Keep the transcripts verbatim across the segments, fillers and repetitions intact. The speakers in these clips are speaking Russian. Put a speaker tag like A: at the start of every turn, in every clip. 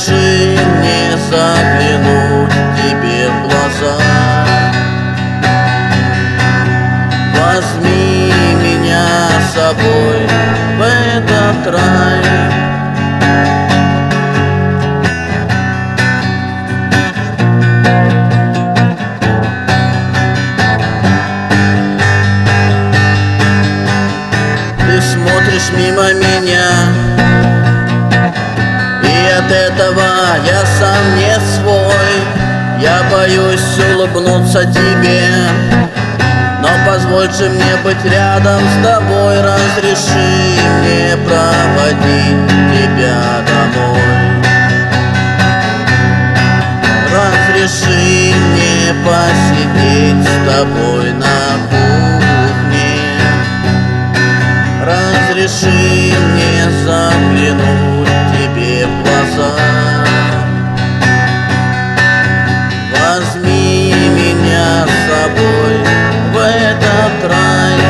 A: Разреши мне заглянуть тебе в глаза. Возьми меня с собой в этот край. Ты смотришь мимо меня, и от этого я сам не свой. Я боюсь улыбнуться тебе, но позволь же мне быть рядом с тобой. Разреши мне проводить тебя домой. Разреши мне посидеть с тобой на кухне. Разреши мне заглянуть тебе в глаза. Возьми меня с собой в этот рай.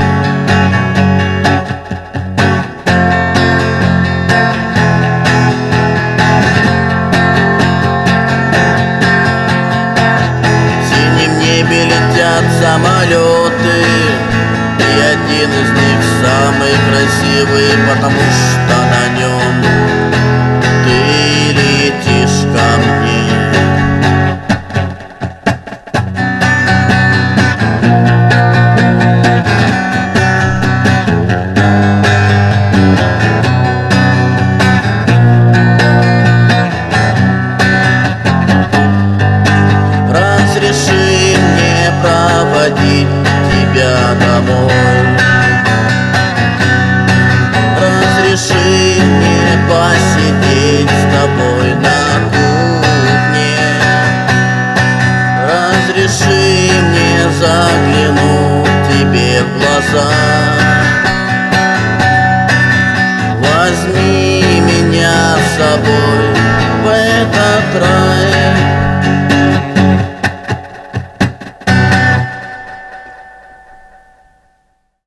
A: В синем небе летят самолеты, и один из них самый красивый, потому что на нем ты летишь ко мне. Разреши мне проводить тебя домой. Разреши мне посидеть с тобой на кухне. Разреши мне заглянуть тебе в глаза. Возьми меня с собой в этот рай.